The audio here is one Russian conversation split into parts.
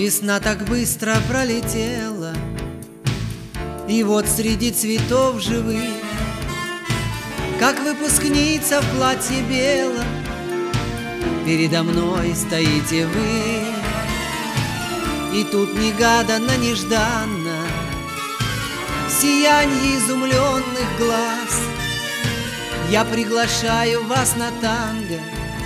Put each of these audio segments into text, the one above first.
Весна так быстро пролетела, и вот среди цветов живых, как выпускница в платье белом, передо мной стоите вы. И тут негаданно, нежданно, в сиянье изумленных глаз я приглашаю вас на танго,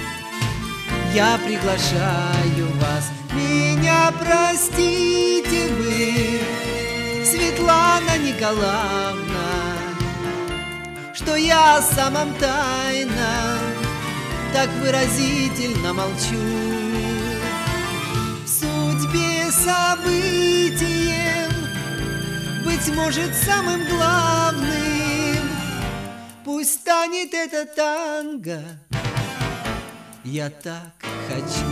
я приглашаю вас. Меня простите вы, Светлана Николаевна, что я о самом тайном так выразительно молчу. В судьбе событием, быть может, самым главным пусть станет это танго. Я так хочу.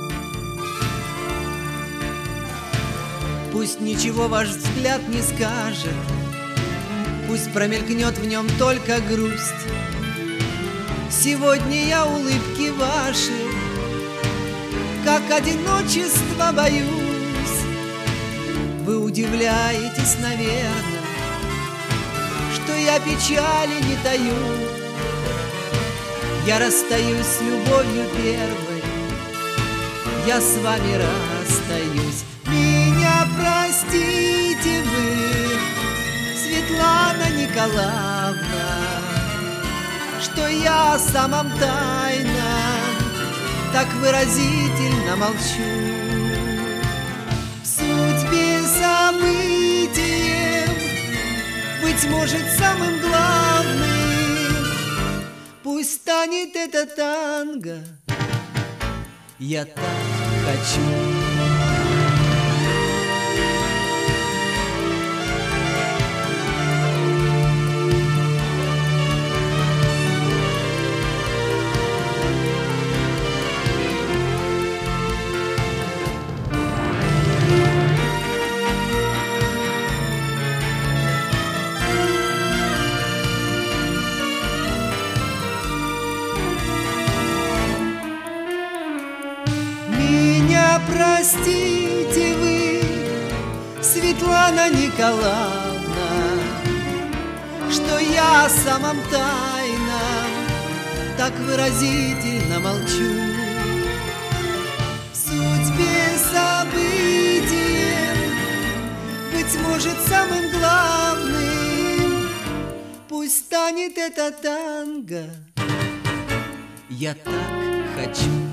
Пусть ничего ваш взгляд не скажет, пусть промелькнет в нем только грусть. Сегодня я улыбки ваши, как одиночество боюсь. Вы удивляетесь, наверное, что я печали не таю. Я расстаюсь с любовью первой, я с вами расстаюсь. Меня простите вы, Светлана Николаевна, что я о самом тайном так выразительно молчу. В судьбе событием, быть может, самым главным пусть станет это танго. Я так хочу. Простите вы, Светлана Николаевна, что я о самом тайном так выразительно молчу. В судьбе событием, быть может, самым главным пусть станет это танго. Я так хочу.